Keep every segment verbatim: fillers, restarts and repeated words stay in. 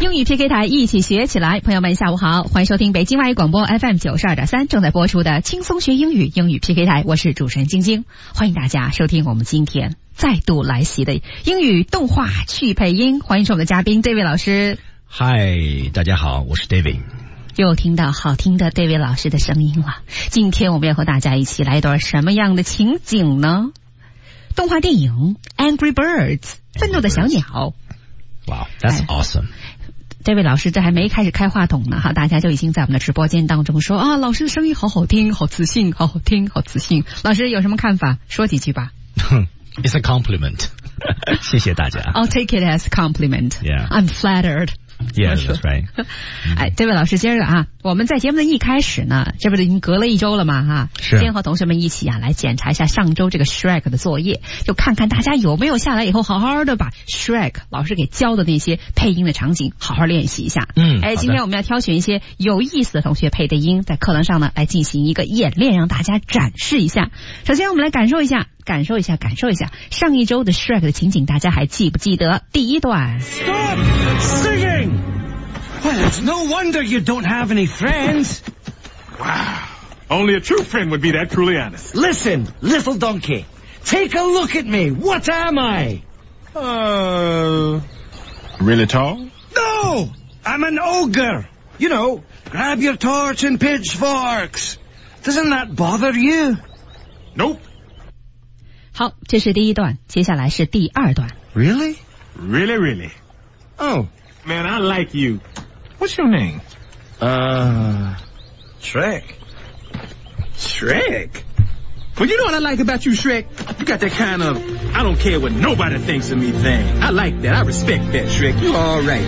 英语 P K 台一起学起来，朋友们下午好，欢迎收听北京外语广播 F M 九十二点三正在播出的轻松学英语英语 P K 台，我是主持人晶晶，欢迎大家收听我们今天再度来袭的英语动画去配音，欢迎是我们的嘉宾 David 老师。 嗨，大家好，我是 David。 又听到好听的 David 老师的声音了。今天我们要和大家一起来一段什么样的情景呢？动画电影 Angry Birds 愤怒的小鸟。 Wow, that's awesome. 这位老师这还没开始开话筒呢哈，大家就已经在我们的直播间当中说啊，老师的声音好好听，好自信，好好听，好自信。老师有什么看法？说几句吧。 It's a compliment. 谢谢大家。 I'll take it as a compliment. Yeah. I'm flattered. Yeah, that's right. 哎，这位老师，今儿个啊，我们在节目的一开始呢，这不是已经隔了一周了吗？哈， 是。 先和同学们一起啊，来检查一下上周这个 Shrek 的作业，就看看大家有没有下来以后好好的把 Shrek 老师给教的那些配音的场景好好练习一下。 嗯， 哎，今天我们要挑选一些有意思的同学配的音，在课堂上呢来进行一个演练，让大家展示一下。首先，我们来感受一下。感受一下，感受一下上一周的 Shrek 的情景，大家还记不记得？第一段 Stop singing! Well, it's no wonder you don't have any friends. Wow. Only a true friend would be that truly honest. Listen, little donkey. Take a look at me. What am I? Uh, really tall? No! I'm an ogre. You know, grab your torch and pitchforks. Doesn't that bother you? Nope. 好，这是第一段，接下来是第二段。 Really? Really, really. Oh. Man, I like you. What's your name? Uh, Shrek. Shrek? Well, you know what I like about you, Shrek? You got that kind of, I don't care what nobody thinks of me thing. I like that. I respect that, Shrek. You all right.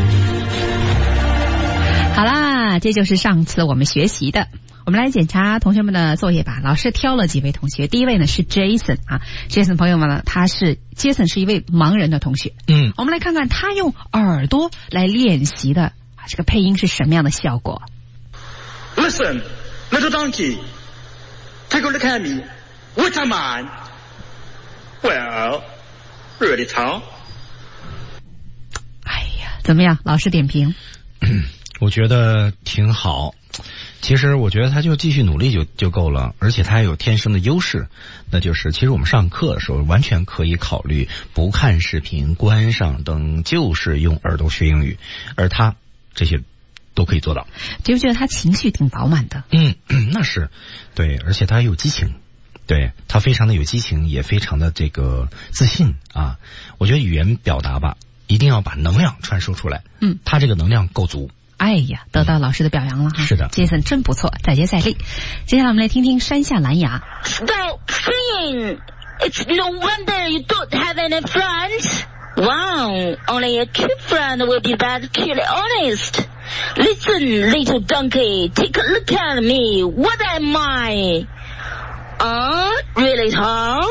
好啦，这就是上次我们学习的。我们来检查同学们的作业吧。老师挑了几位同学，第一位呢是 Jason 啊 ，Jason 朋友们呢，他是 Jason 是一位盲人的同学。 嗯， 我们来看看他用耳朵来练习的啊，这个配音是什么样的效果 ？Listen, little donkey, take a look at me. What am I? Well, really tall. 哎呀，怎么样？老师点评。 我觉得挺好。其实我觉得他就继续努力就就够了，而且他还有天生的优势，那就是其实我们上课的时候完全可以考虑不看视频、关上灯，就是用耳朵学英语，而他这些都可以做到。 觉不觉得他情绪挺饱满的？ 嗯，那是对，而且他有激情，对他非常的有激情，也非常的这个自信啊。我觉得语言表达吧，一定要把能量传输出来。嗯，他这个能量够足。 哎呀，得到老师的表扬了哈！ 是的 ，Jason 真不错，再接再厉。接下来我们来听听山下蓝牙。 Stop singing! It's no wonder you don't have any friends. Wow, only a true friend will be that truly honest. Listen, little donkey, take a look at me. What am I? Uh, really tall?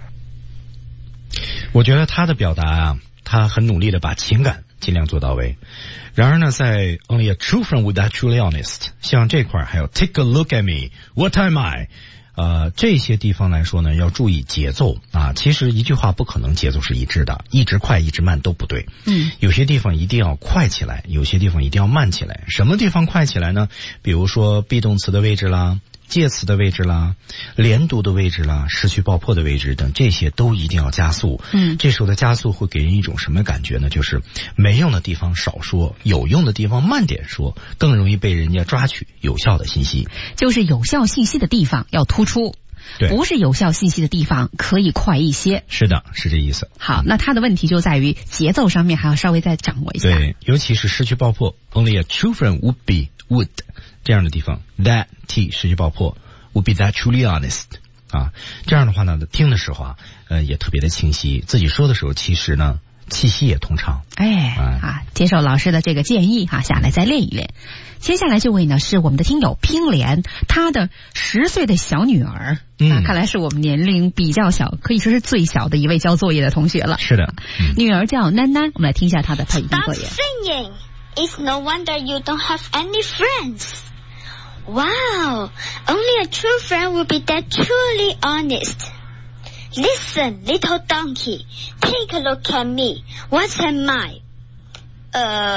我觉得他的表达啊，他很努力的把情感尽量做到位。然而呢，在 Only a true friend would that truly honest 像这块还有 Take a look at me, what am I 呃，这些地方来说呢，要注意节奏啊。其实一句话不可能节奏是一致的，一直快一直慢都不对。嗯，有些地方一定要快起来，有些地方一定要慢起来。什么地方快起来呢？比如说 be 动词的位置啦，介词的位置啦，连读的位置啦，失去爆破的位置等，这些都一定要加速。嗯，这时候的加速会给人一种什么感觉呢？就是没用的地方少说，有用的地方慢点说，更容易被人家抓取有效的信息。 就是有效信息的地方要突出， 对， 不是有效信息的地方可以快一些。 是的，是这意思。 好，那他的问题就在于节奏上面还要稍微再掌握一下。 对，尤其是失去爆破 ，Only a true friend would be would。这样的地方 that t 失去爆破 would be that truly honest 啊，这样的话呢，听的时候啊，呃，也特别的清晰，自己说的时候其实呢气息也通畅。 哎啊，接受老师的这个建议哈、啊，下来再练一练。接下来这位呢是我们的听友拼莲，他的十岁的小女儿，嗯、啊，看来是我们年龄比较小，可以说是最小的一位交作业的同学了。 是的， 嗯、女儿叫囡囡，我们来听一下她的配音作业。 Stop singing. It's no wonder you don't have any friends. Wow, only a true friend will be that truly honest. Listen, little donkey, take a look at me. What am I? Uh,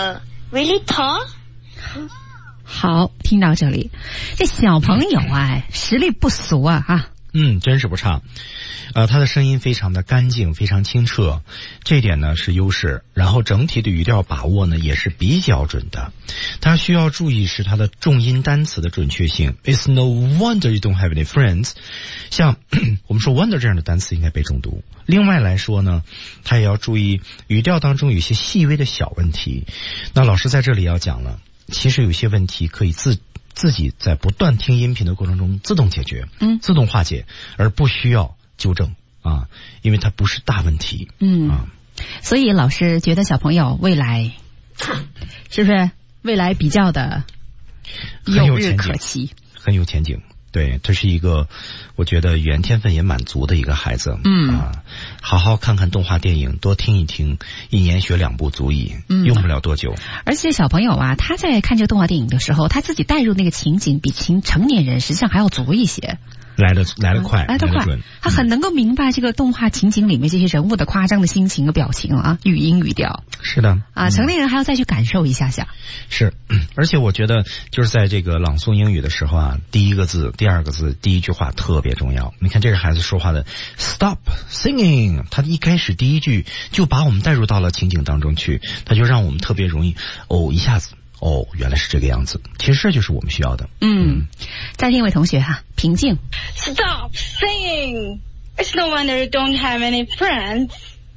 Really tall? 好，听到这里，这小朋友啊，实力不俗啊哈。 嗯，真是不差。呃，他的声音非常的干净，非常清澈，这一点呢是优势。然后整体的语调把握呢也是比较准的。他需要注意是他的重音单词的准确性。It's no wonder you don't have any friends。像我们说 wonder 这样的单词应该被重读。另外来说呢，他也要注意语调当中有些细微的小问题。那老师在这里要讲了，其实有些问题可以自自己在不断听音频的过程中自动解决，嗯，自动化解，而不需要纠正啊，因为它不是大问题， 嗯啊。所以老师觉得小朋友未来是不是未来比较的有日可期， 很有前景。对，他是一个我觉得语言天分也蛮足的一个孩子，嗯啊，好好看看动画电影，多听一听，一年学两部足矣，嗯，用不了多久。 而且小朋友啊，他在看这个动画电影的时候，他自己带入那个情景，比成成年人实际上还要足一些。 来得来得快， 来得快，他很能够明白这个动画情景里面这些人物的夸张的心情和表情啊，语音语调。 是的啊，成年人还要再去感受一下下。 是，而且我觉得就是在这个朗诵英语的时候啊，第一个字、第二个字、第一句话特别重要。你看这个孩子说话的 "Stop singing"， 他一开始第一句就把我们带入到了情景当中去，他就让我们特别容易哦一下子。哦，原来是这个样子。其实这就是我们需要的。 嗯，再听一位同学哈，平静。 Stop singing. It's no wonder you don't have any friends.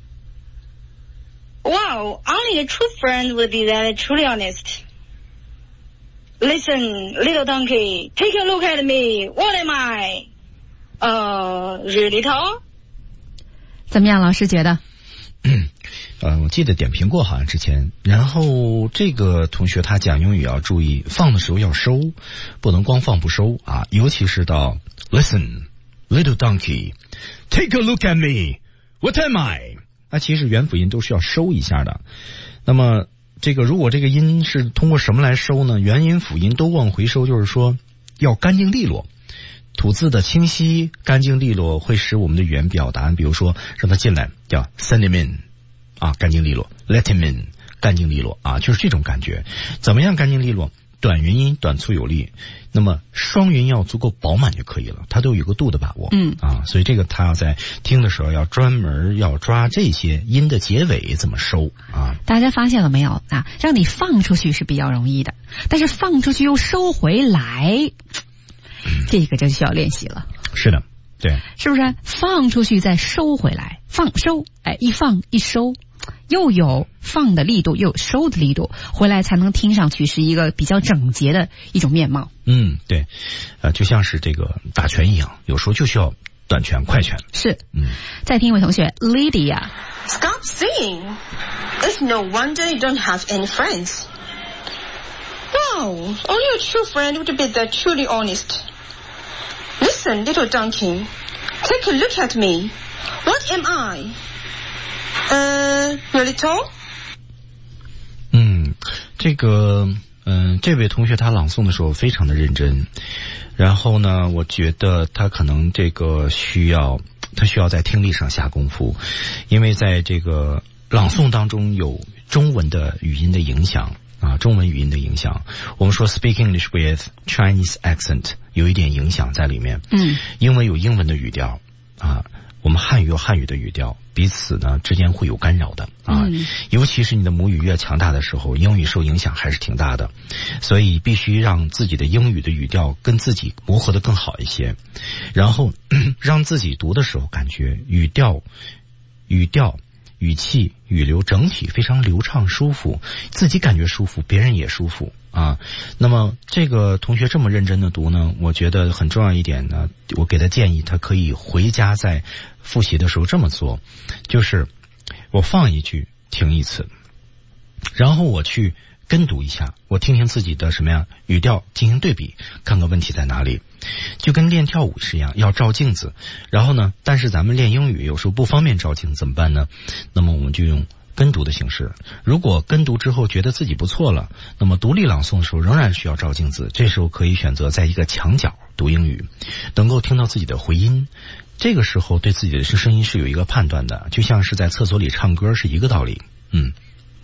Wow, only a true friend would be that truly honest. Listen, little donkey, take a look at me. What am I? Uh, really tall? 怎么样，老师觉得？ 呃，我记得点评过好像之前，然后这个同学他讲英语要注意，放的时候要收，不能光放不收啊，尤其是到 Listen, little donkey, take a look at me, what am I？ 那其实元辅音都是要收一下的。那么这个如果这个音是通过什么来收呢？元音辅音都往回收，就是说要干净利落。吐字的清晰、干净利落会使我们的语言表达，比如说让它进来叫 send him in 啊，干净利落 let him in 干净利落啊，就是这种感觉。怎么样干净利落？短元音短促有力，那么双元要足够饱满就可以了，它都有个度的把握。嗯啊，所以这个他要在听的时候要专门要抓这些音的结尾怎么收啊。 大家发现了没有啊？让你放出去是比较容易的，但是放出去又收回来。这个就需要练习了。 是的，对， 是不是？放出去再收回来，放收，哎，一放一收，又有放的力度，又有收的力度，回来才能听上去是一个比较整洁的一种面貌。 嗯，对，呃，就像是这个打拳一样，有时候就需要短拳、快拳。 是，嗯。再听一位同学 ，Lydia。Stop singing. It's no wonder you don't have any friends. Wow, only a true friend would be that truly honest. Listen, little donkey, take a look at me. What am I? Uh, really tall? 嗯，这个，嗯、呃，这位同学他朗诵的时候非常的认真，然后呢，我觉得他可能这个需要，他需要在听力上下功夫，因为在这个朗诵当中有中文的语音的影响。啊，中文语音的影响，我们说 speak English with Chinese accent 有一点影响在里面。嗯，英文有英文的语调啊，我们汉语有汉语的语调，彼此呢之间会有干扰的啊。嗯、尤其是你的母语越强大的时候，英语受影响还是挺大的，所以必须让自己的英语的语调跟自己磨合的更好一些，然后让自己读的时候感觉语调、语调。语气、语流整体非常流畅舒服，自己感觉舒服，别人也舒服啊。那么这个同学这么认真的读呢，我觉得很重要一点呢，我给他建议，他可以回家在复习的时候这么做，就是我放一句听一次，然后我去跟读一下，我听听自己的什么样语调进行对比，看看问题在哪里。就跟练跳舞是一样，要照镜子。然后呢，但是咱们练英语有时候不方便照镜子怎么办呢？那么我们就用跟读的形式。如果跟读之后觉得自己不错了，那么独立朗诵的时候仍然需要照镜子，这时候可以选择在一个墙角读英语，能够听到自己的回音。这个时候对自己的声音是有一个判断的，就像是在厕所里唱歌是一个道理。嗯。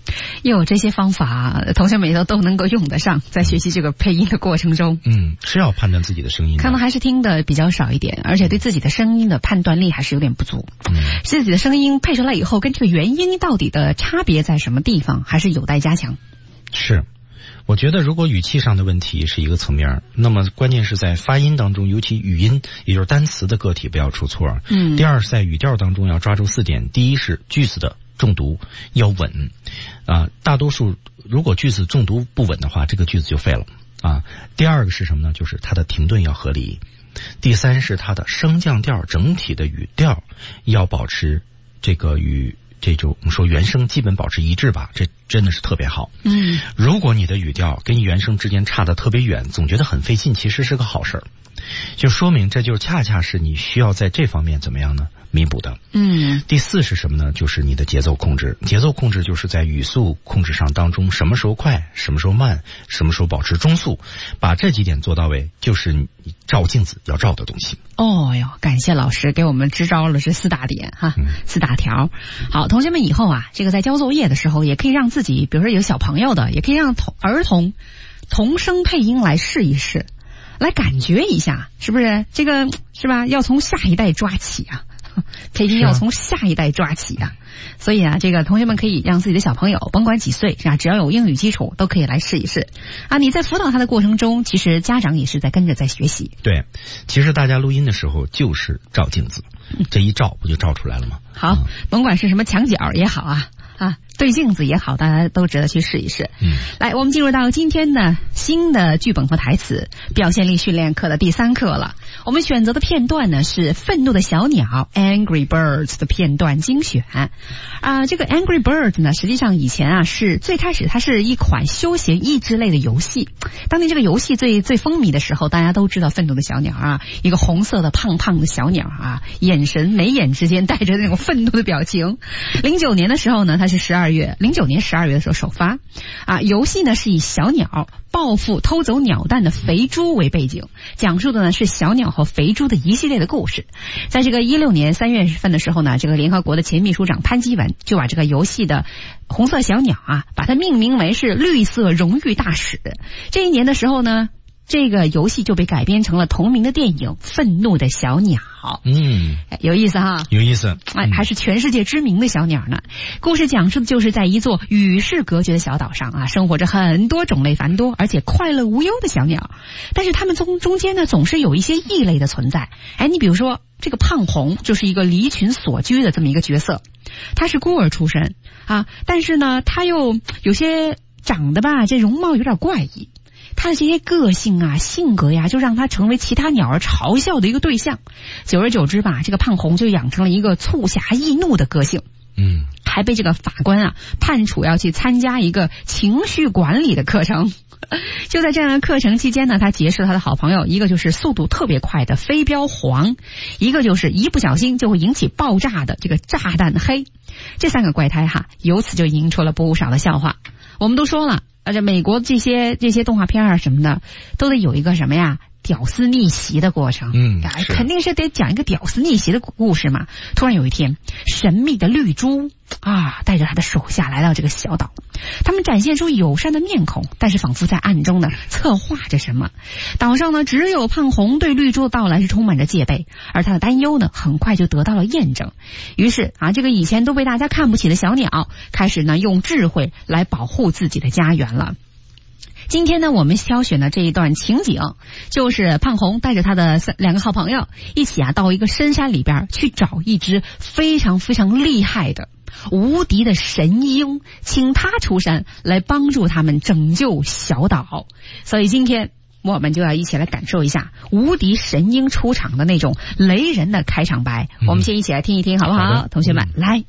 有这些方法，同学们都都能够用得上，在学习这个配音的过程中。 嗯，是要判断自己的声音的， 可能还是听的比较少一点，而且对自己的声音的判断力还是有点不足。 嗯， 自己的声音配出来以后，跟这个原音到底的差别在什么地方，还是有待加强。 是。我觉得如果语气上的问题是一个层面，那么关键是在发音当中，尤其语音，也就是单词的个体不要出错。 嗯。 第二是在语调当中要抓住四点，第一是句子的重读要稳啊，大多数如果句子重读不稳的话，这个句子就废了啊。第二个是什么呢？就是它的停顿要合理。第三是它的升降调整体的语调要保持这个与这种我们说原声基本保持一致吧，这真的是特别好。 嗯， 如果你的语调跟原声之间差得特别远，总觉得很费劲，其实是个好事儿，就说明这就恰恰是你需要在这方面怎么样呢？弥补的。 嗯。 第四是什么呢？就是你的节奏控制。节奏控制就是在语速控制上当中，什么时候快，什么时候慢，什么时候保持中速，把这几点做到位，就是你照镜子要照的东西。 哦哟，感谢老师给我们支招了这四大点哈，嗯、四大条。好，同学们以后啊，这个在交作业的时候，也可以让自己，比如说有小朋友的，也可以让童儿童童声配音来试一试，来感觉一下，是不是？这个是吧？要从下一代抓起啊。配音要从下一代抓起啊，所以啊，这个同学们可以让自己的小朋友，甭管几岁是吧，只要有英语基础，都可以来试一试啊。你在辅导他的过程中，其实家长也是在跟着在学习。 对，其实大家录音的时候就是照镜子，这一照不就照出来了吗？ 好，甭管是什么墙角也好啊。啊，对镜子也好，大家都值得去试一试。 嗯， 来，我们进入到今天的新的剧本和台词表现力训练课的第三课了。我们选择的片段呢是《愤怒的小鸟》Angry Birds 的片段精选啊。这个 Angry Birds 呢，实际上以前啊是最开始它是一款休闲益智类的游戏。当年这个游戏最最风靡的时候，大家都知道《愤怒的小鸟》啊，一个红色的胖胖的小鸟啊，眼神眉眼之间带着那种愤怒的表情。零九年的时候呢，它是十二月，零九年十二月的时候首发啊。游戏呢是以小鸟报复偷走鸟蛋的肥猪为背景，讲述的呢是小鸟和肥猪的一系列的故事。在这个一六年三月份的时候呢，这个联合国的前秘书长潘基文就把这个游戏的红色小鸟啊，把它命名为是绿色荣誉大使。这一年的时候呢，这个游戏就被改编成了同名的电影《愤怒的小鸟》。 嗯， 有意思哈， 有意思。 哎，还是全世界知名的小鸟呢。故事讲述的就是在一座与世隔绝的小岛上啊，生活着很多种类繁多而且快乐无忧的小鸟。但是它们中中间呢，总是有一些异类的存在。哎，你比如说这个胖红就是一个离群索居的这么一个角色，他是孤儿出身啊，但是呢，他又有些长得吧，这容貌有点怪异。他的这些个性啊、性格呀，就让他成为其他鸟儿嘲笑的一个对象。久而久之吧，这个胖红就养成了一个促狭易怒的个性。 嗯， 还被这个法官啊判处要去参加一个情绪管理的课程。就在这样的课程期间呢，他结识了他的好朋友，一个就是速度特别快的飞镖黄，一个就是一不小心就会引起爆炸的这个炸弹黑。这三个怪胎哈，由此就引出了不少的笑话。我们都说了，而且美国这些这些动画片啊什么的，都得有一个什么呀，屌丝逆袭的过程。 嗯， 肯定是得讲一个屌丝逆袭的故事嘛。突然有一天，神秘的绿猪啊，带着他的手下来到这个小岛，他们展现出友善的面孔，但是仿佛在暗中呢策划着什么。岛上呢，只有胖红对绿猪的到来是充满着戒备，而他的担忧呢，很快就得到了验证。于是啊，这个以前都被大家看不起的小鸟，开始呢用智慧来保护自己的家园了。今天呢，我们挑选的这一段情景，就是胖红带着他的三两个好朋友一起啊，到一个深山里边去找一只非常非常厉害的无敌的神鹰，请他出山来帮助他们拯救小岛。所以今天我们就要一起来感受一下无敌神鹰出场的那种雷人的开场白。嗯、我们先一起来听一听好不好？好同学们，嗯、来。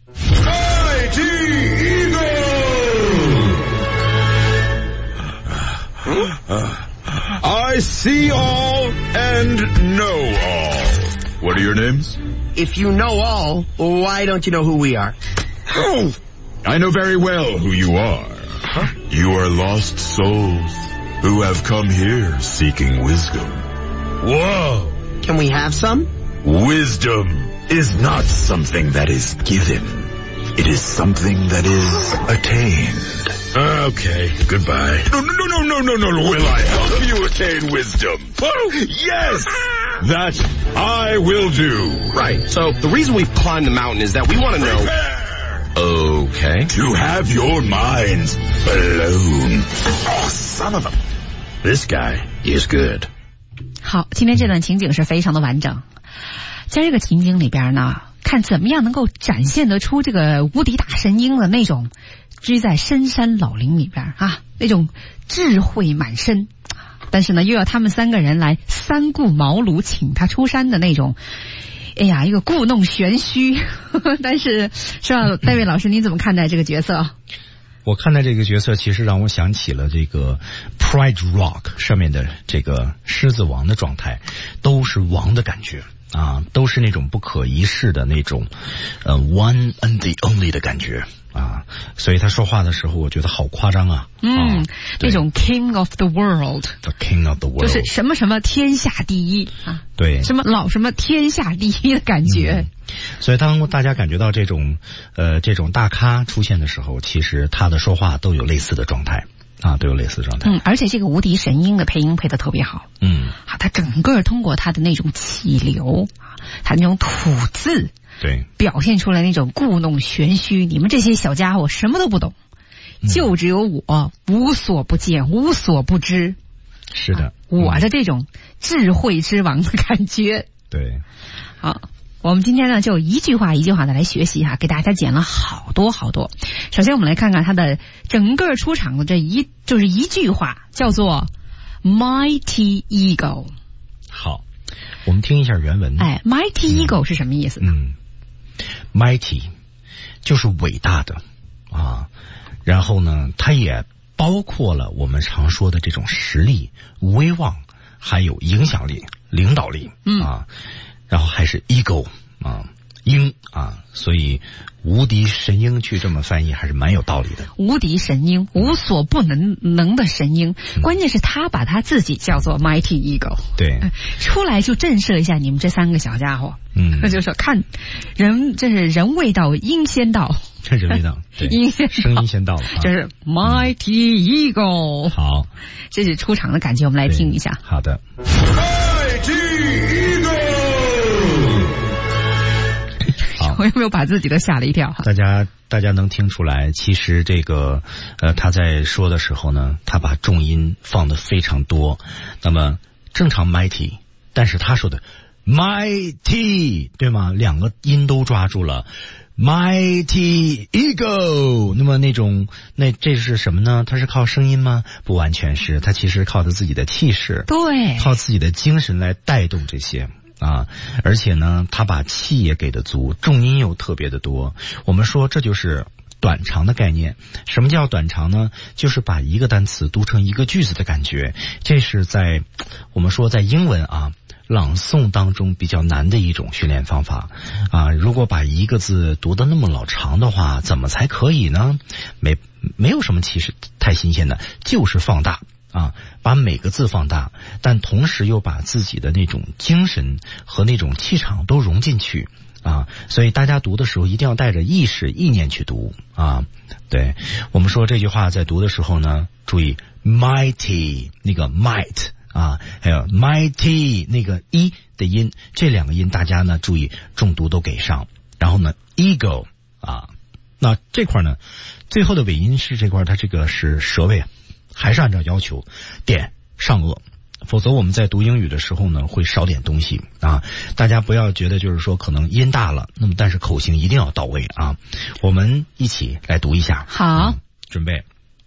I see all and know all. What are your names? If you know all, why don't you know who we are? Oh, I know very well who you are. Huh? You are lost souls who have come here seeking wisdom. Whoa! Can we have some? Wisdom is not something that is given. It is something that is attained. Okay, goodbye. No, no, no, no, no, no, no. Will I help you attain wisdom? Oh, yes! That I will do. Right. So the reason we've climbed the mountain is that we want to know... Prepare! Okay. To have your minds blown. Oh, son of a... This guy is good. 好，今天这段情景是非常的完整。在这个情景里边呢，看怎么样能够展现得出这个无敌大神鹰的那种居在深山老林里边啊，那种智慧满身，但是呢又要他们三个人来三顾茅庐请他出山的那种，哎呀，一个故弄玄虚。但是是吧，戴维老师您怎么看待这个角色？ 我看待这个角色，其实让我想起了这个 Pride Rock 上面的这个狮子王的状态，都是王的感觉啊，都是那种不可一世的那种呃 one and the only 的感觉啊，所以他说话的时候，我觉得好夸张啊。 嗯， 啊、 那种 King of the World，The King of the World， 就是什么什么天下第一啊， 对， 什么老什么天下第一的感觉。 嗯，所以当大家感觉到这种呃这种大咖出现的时候，其实他的说话都有类似的状态啊，都有类似的状态。 嗯，而且这个无敌神鹰的配音配得特别好。 嗯， 啊，他整个通过他的那种气流啊，他那种吐字， 对， 表现出来那种故弄玄虚。你们这些小家伙什么都不懂，嗯，就只有我无所不见，无所不知。 是的， 啊，我的这种智慧之王的感觉。 对， 好。我们今天呢就一句话一句话的来学习哈，给大家剪了好多好多。首先我们来看看他的整个出场的这一就是一句话，叫做 Mighty Ego。 好，我们听一下原文。 哎 Mighty Ego 是什么意思呢？ 嗯 Mighty 就是伟大的啊，然后呢它也包括了我们常说的这种实力、威望还有影响力、领导力，嗯啊，然后还是 ego 啊，鹰啊，所以无敌神鹰去这么翻译还是蛮有道理的。 无敌神鹰，无所不能能的神鹰，嗯，关键是他把他自己叫做 Mighty Ego， 对， 出来就震慑一下你们这三个小家伙。 嗯， 那就说看人，这是人未到，鹰先到。 这人未到， 鹰先声音先到了， 这是 Mighty Ego，嗯。 好， 这是出场的感觉，我们来听一下。 好的。 我有没有把自己都吓了一跳？ 大家大家能听出来，其实这个呃他在说的时候呢，他把重音放得非常多。那么正常 mighty， 但是他说的 mighty 对吗？两个音都抓住了。Mighty Ego， 那么那种那这是什么呢？它是靠声音吗？不完全是，它其实靠他自己的气势， 对， 靠自己的精神来带动这些。啊，而且呢，他把气也给的足，重音又特别的多。我们说这就是短长的概念。什么叫短长呢？就是把一个单词读成一个句子的感觉。这是在我们说在英文啊朗诵当中比较难的一种训练方法啊。如果把一个字读得那么老长的话，怎么才可以呢？没没有什么其实太新鲜的，就是放大。啊，把每个字放大，但同时又把自己的那种精神和那种气场都融进去啊，所以大家读的时候一定要带着意识意念去读啊。对，我们说这句话在读的时候呢，注意 mighty 那个 might 啊，还有 mighty 那个一的音，这两个音大家呢注意重读都给上。然后呢 ego 啊，那这块呢最后的尾音是这块，它这个是舌位还是按照要求点上颚，否则我们在读英语的时候呢会少点东西啊。大家不要觉得就是说可能音大了，那么但是口型一定要到位啊。我们一起来读一下。 好， 嗯，准备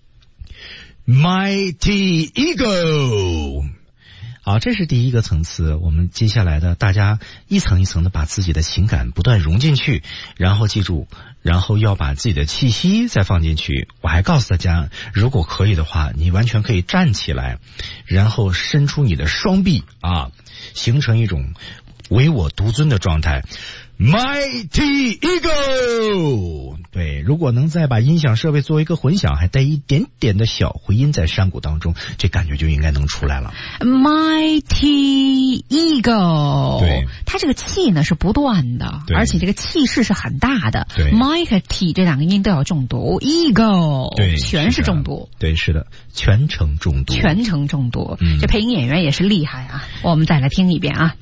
Mighty Ego。好，这是第一个层次。我们接下来的大家一层一层的把自己的情感不断融进去，然后记住，然后要把自己的气息再放进去。我还告诉大家，如果可以的话，你完全可以站起来，然后伸出你的双臂啊，形成一种唯我独尊的状态。Mighty Eagle， 对，如果能再把音响设备作为一个混响，还带一点点的小回音在山谷当中，这感觉就应该能出来了。 Mighty Eagle， 对， 它这个气呢是不断的，而且这个气势是很大的。 对 ，Mighty 这两个音都要重读 ，Eagle 对， 全是重读。 对，是的，全程重读， 全程重读。 嗯， 这配音演员也是厉害啊！我们再来听一遍啊。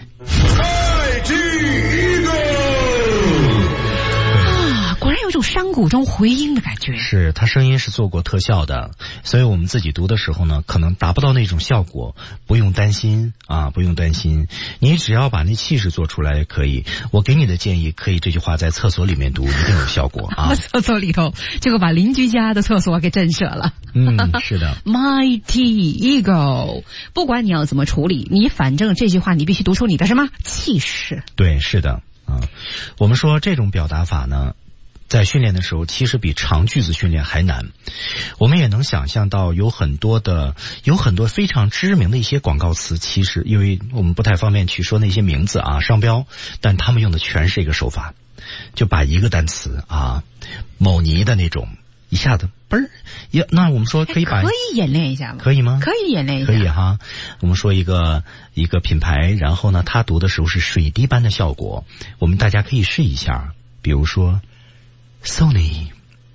啊，果然有一种山谷中回音的感觉。 是，他声音是做过特效的，所以我们自己读的时候呢，可能达不到那种效果，不用担心啊，不用担心。你只要把那气势做出来可以。我给你的建议，可以这句话在厕所里面读，一定有效果啊。 厕所里头，结果把邻居家的厕所给震慑了。 嗯，是的。 Mighty Eagle， 不管你要怎么处理，你反正这句话你必须读出你的什么气势。 对，是的啊。我们说这种表达法呢，在训练的时候其实比长句子训练还难。我们也能想象到有很多的有很多非常知名的一些广告词，其实因为我们不太方便去说那些名字啊商标，但他们用的全是一个手法，就把一个单词啊某泥的那种一下子嘣儿，也那我们说可以把可以演练一下吗？ 可以吗？ 可以演练一下， 可以哈。我们说一个一个品牌，然后呢，他读的时候是水滴般的效果，我们大家可以试一下，比如说 Sony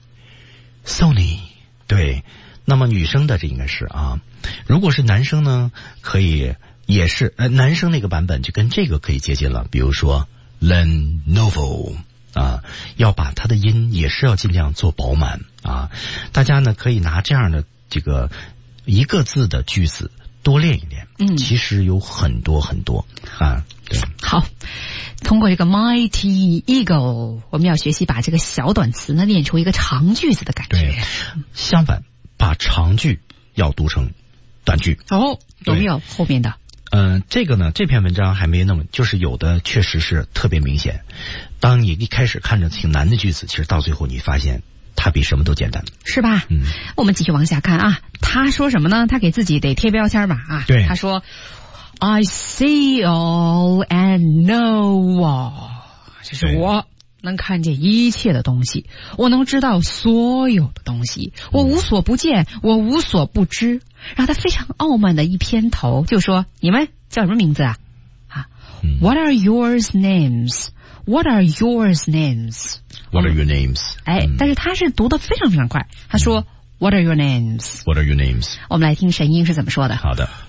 Sony， 对，那么女生的这应该是啊，如果是男生呢，可以也是呃男生那个版本就跟这个可以接近了，比如说 Lenovo。啊，要把它的音也是要尽量做饱满啊！大家呢可以拿这样的这个一个字的句子多练一练。嗯，其实有很多很多啊。对， 好，通过这个 Mighty Eagle， 我们要学习把这个小短词呢练出一个长句子的感觉。 对，相反，把长句要读成短句。 哦，有没有后面的？ 嗯、呃，这个呢，这篇文章还没那么，就是有的确实是特别明显。当你一开始看着挺难的句子，其实到最后你发现它比什么都简单， 是吧？ 嗯， 我们继续往下看啊。他说什么呢？他给自己得贴标签吧啊。 对， 他说 I see all and know all， 这是我能看见一切的东西，我能知道所有的东西，我无所不见，我无所不知。然后他非常傲慢的一偏头就说，你们叫什么名字啊？啊、嗯、What are yours names? What are yours names? What are your names? 哎、嗯，但是他是读得非常非常快，他说、嗯、What are your names? What are your names? 我们来听神音是怎么说的。 好的。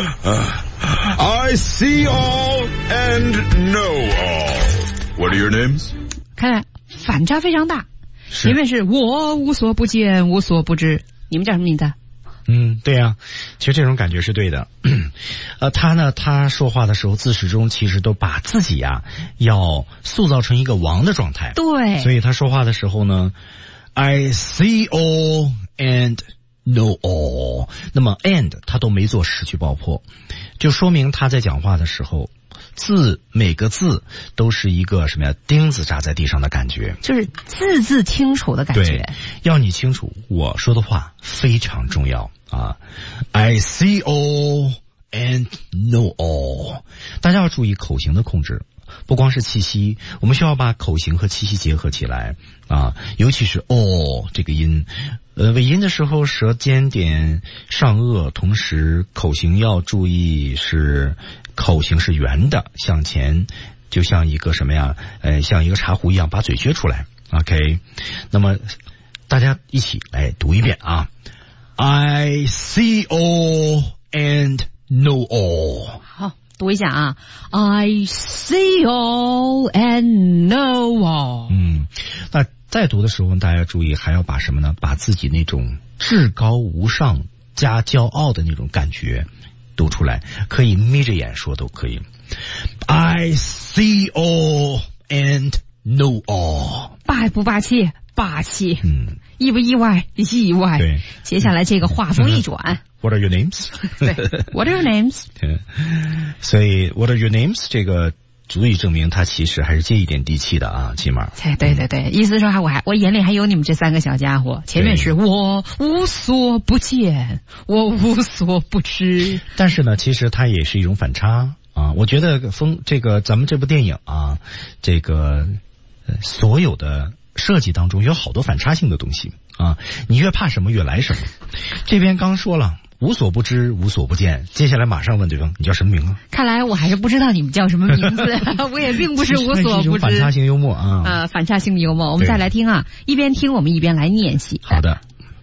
I see all and know all. What are your names? 看来反差非常大，前面是我无所不见，无所不知，你们叫什么名字？ 嗯，对呀、啊，其实这种感觉是对的。呃，他呢，他说话的时候自始终其实都把自己呀、啊、要塑造成一个王的状态。 对， 所以他说话的时候呢 ，I see all and know all， 那么 and 他都没做失去爆破，就说明他在讲话的时候。字每个字都是一个什么呀？钉子扎在地上的感觉， 就是字字清楚的感觉。 对，要你清楚，我说的话非常重要啊。I see all and know all， 大家要注意口型的控制，不光是气息，我们需要把口型和气息结合起来啊，尤其是 all 这个音。呃，尾音的时候，舌尖点上颚，同时口型要注意是口型是圆的，向前，就像一个什么呀？呃，像一个茶壶一样，把嘴撅出来。OK， 那么大家一起来读一遍啊 ！I see all and know all。 好，读一下啊 ！I see all and know all。 嗯，那。在读的时候，大家注意还要把什么呢？把自己那种至高无上加骄傲的那种感觉读出来，可以眯着眼说都可以。I see all and know all， 霸不霸气？霸气。 嗯， 意不意外？意外。 对， 接下来这个话锋一转。嗯 What are your names？ 对 ，What are your names？ 对，所以 What are your names？ 这个。足以证明他其实还是接一点地气的啊，起码。 对对对对，意思说我还我眼里还有你们这三个小家伙，前面是我无所不见，我无所不知。 但是呢，其实它也是一种反差啊。我觉得风这个咱们这部电影啊，这个、呃、所有的设计当中有好多反差性的东西啊，你越怕什么越来什么。这边刚说了无所不知无所不见，接下来马上问对方你叫什么名啊？ 看来我还是不知道你们叫什么名字我也并不是无所不知。 反差性幽默啊， 呃，反差性幽默。我们再来听啊，一边听我们一边来练习。 好的。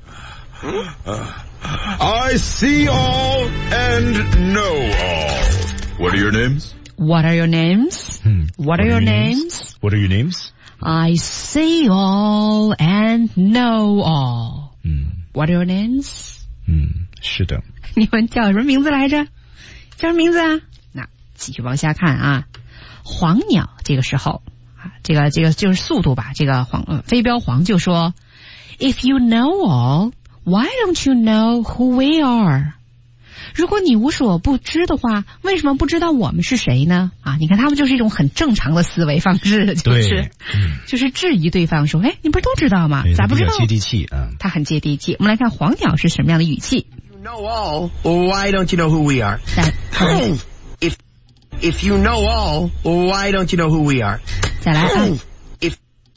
I see all and know all. What are your names? What are your names? Hmm. What are your names? What are your names? I see all and know all. 嗯 What are your names? 嗯，是的。 你们叫什么名字来着？叫什么名字啊？那继续往下看啊。黄鸟这个时候啊，这个这个就是速度吧。这个黄、呃、飞镖黄就说 ，If you know all, why don't you know who we are？ 如果你无所不知的话，为什么不知道我们是谁呢？啊，你看他们就是一种很正常的思维方式，就是、嗯、就是质疑对方说，哎，你不是都知道吗？咋不知道？ 接地气啊， 他很接地气。我们来看黄鸟是什么样的语气。 You know all, why don't you know who we are? if if you know all, why don't you know who we are? 再来啊 if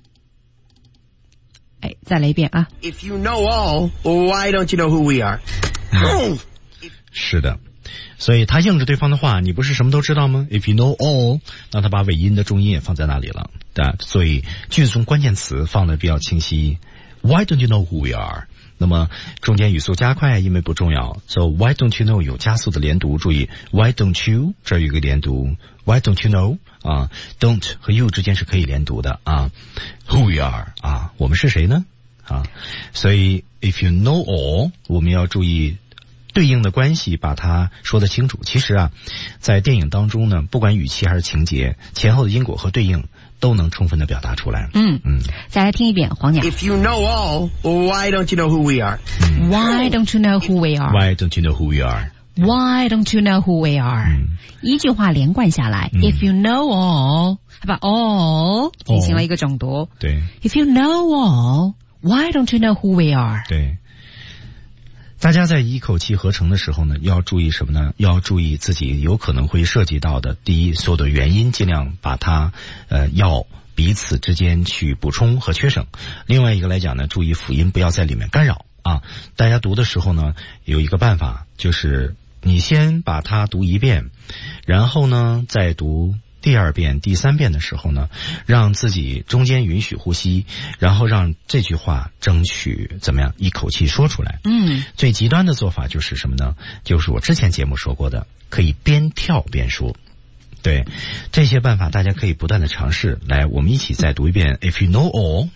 哎，再来一遍啊 If you know all, why don't you know who we are? 是的，所以他应着对方的话，你不是什么都知道吗？ If you know all， 那他把尾音的重音也放在那里了，对，所以句子中关键词放的比较清晰。Why don't you know who we are？ 那么中间语速加快，因为不重要。So why don't you know 有加速的连读，注意 Why don't you 这儿有一个连读 Why don't you know 啊 ，don't 和 you 之间是可以连读的啊。Who we are 啊，我们是谁呢？啊，所以 If you know all， 我们要注意对应的关系，把它说得清楚。其实啊，在电影当中呢，不管语气还是情节，前后的因果和对应都能充分的表达出来。 嗯嗯，再来听一遍黄鸟。 If you know all, why don't you know who we are? Why don't you know who we are? Why don't you know who we are? Why don't you know who we are? 嗯、 一句话连贯下来、嗯、，If you know all， 把 all 进行了一个整读。 哦、对 ，If you know all，Why don't you know who we are? 对。大家在一口气合成的时候呢，要注意什么呢？要注意自己有可能会涉及到的，第一，所有的元音尽量把它呃要彼此之间去补充和缺省。另外一个来讲呢，注意辅音不要在里面干扰啊。大家读的时候呢，有一个办法，就是你先把它读一遍，然后呢再读第二遍、第三遍的时候呢，让自己中间允许呼吸，然后让这句话争取怎么样一口气说出来。 嗯， 最极端的做法就是什么呢？就是我之前节目说过的，可以边跳边说。对，这些办法大家可以不断的尝试。来，我们一起再读一遍 If you know all,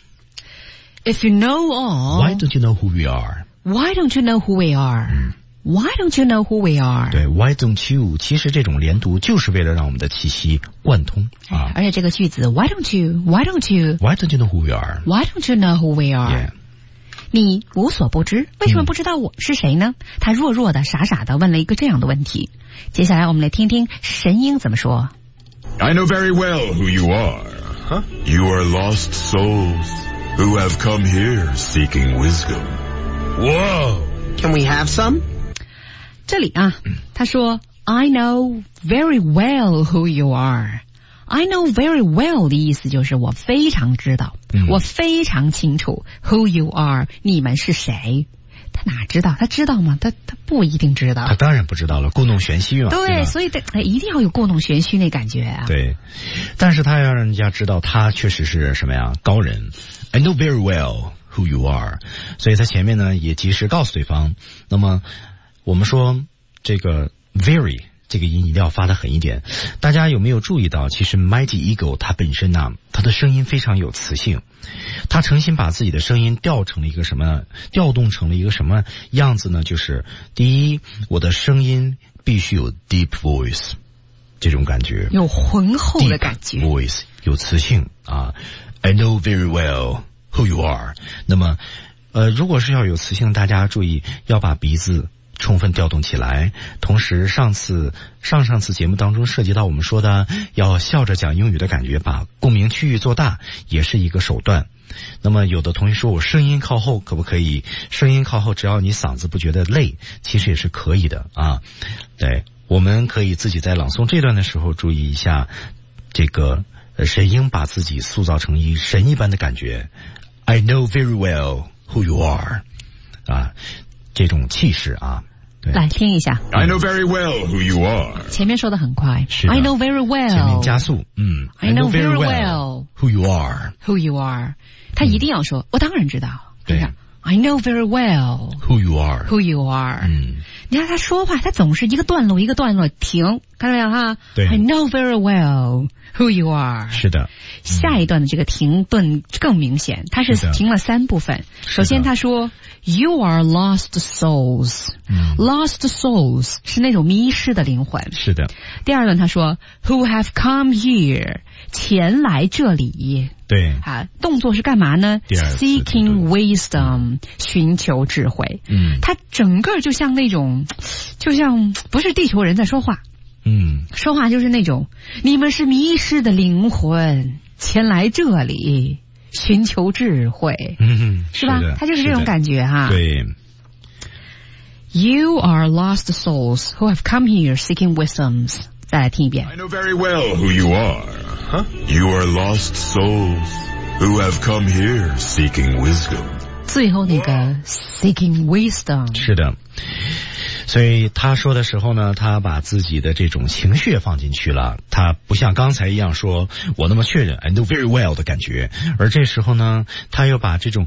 If you know all, Why don't you know who we are? Why don't you know who we are?、嗯Why don't you know who we are? 对 ，Why don't you？ 其实这种连读就是为了让我们的气息贯通啊。 而且这个句子 Why don't you? Why don't you? Why don't you know who we are? Why don't you know who we are? Yeah. 你无所不知，为什么不知道我是谁呢？嗯、他弱弱的、傻傻的问了一个这样的问题。接下来我们来听听神鹰怎么说。 I know very well who you are. Huh? You are lost souls who have come here seeking wisdom. Whoa! Can we have some? 这里啊，他说 I know very well who you are. I know very well 的意思就是我非常知道、嗯、我非常清楚 who you are 你们是谁。他哪知道？他知道吗？他他不一定知道。 他当然不知道了，故弄玄虚嘛。 对， 对所以他一定要有故弄玄虚那感觉啊。 对，但是他要让人家知道他确实是什么呀？高人。I know very well who you are. 所以他前面呢也及时告诉对方。那么我们说这个 very 这个音一定要发得狠一点。大家有没有注意到，其实 Mighty Eagle 它本身呢，它的声音非常有磁性，它诚心把自己的声音调成了一个什么，调动成了一个什么样子呢？就是第一，我的声音必须有 deep voice 这种感觉， 有浑厚的感觉 deep voice 有磁性啊。I know very well who you are。 那么呃，如果是要有磁性，大家注意要把鼻子充分调动起来。同时上次上上次节目当中涉及到我们说的要笑着讲英语的感觉，把共鸣区域做大也是一个手段。那么有的同学说我声音靠后可不可以？声音靠后只要你嗓子不觉得累，其实也是可以的啊。对， 我们可以自己在朗诵这段的时候注意一下，这个神鹰把自己塑造成一神一般的感觉。I know very well who you are， 啊，这种气势啊。对， 来听一下。 I know very well who you are。 前面说的很快。 I know very well。 前面加速，嗯。 I know very well who you are。 Who you are。他一定要说，嗯、我当然知道。 对。 I know very well who you are. Who you are. 嗯， 你看他说话，他总是一个段落一个段落停，看到没有哈？ 对。 I know very well who you are. 是的。 下一段的这个停顿更明显，他是停了三部分。首先他说 You are lost souls、嗯、Lost souls 是那种迷失的灵魂。 是的。 第二段他说 Who have come here 前来这里。 对啊，动作是干嘛呢 ？Seeking wisdom 寻求智慧。 嗯， 他整个就像那种，就像不是地球人在说话。 嗯， 说话就是那种，你们是迷失的灵魂，前来这里寻求智慧。 嗯， 是吧？他就是这种感觉哈。 对。 You are lost souls who have come here seeking wisdoms。再来听一遍。 I know very well who you are. Huh? You are lost souls who have come here seeking wisdom. 最后那个 seeking wisdom。 是的。所以他说的时候呢，他把自己的这种情绪放进去了，他不像刚才一样说我那么确认 I know very well 的感觉，而这时候呢，他又把这种